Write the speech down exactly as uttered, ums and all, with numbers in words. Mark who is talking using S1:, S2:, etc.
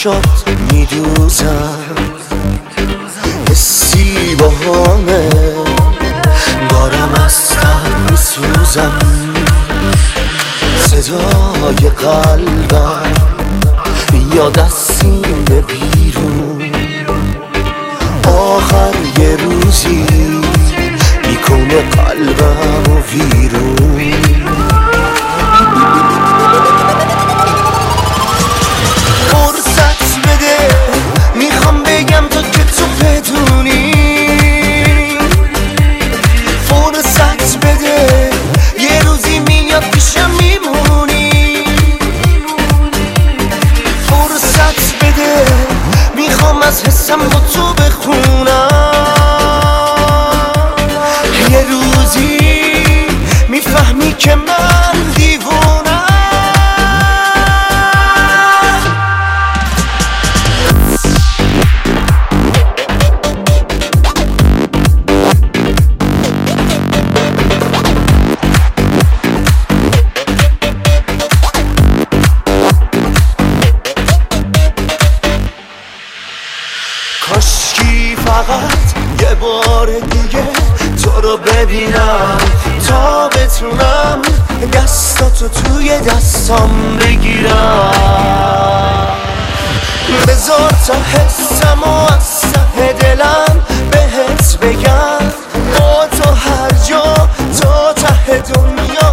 S1: چشات میدوزم، حسی با همه دارم از ته میسوزم، صدای قلبم یاد از سینه بیرون، آخر یه روزی میکنه قلبم و ویرون. فرصت بده میخوام بگم تا که تو بدونی، فرصت بده یه روزی میاد پیشم میمونی، فرصت بده میخوام از حسم با تو بخونم، یه روزی میفهمی که من دیوونم. کاشکی فقط یه بار دیگه تو رو ببینم تا بتونم دستاتو توی دستام بگیرم، بذار تا حسم و از ته دلم بهت بگم با تو هر جا تا ته دنیا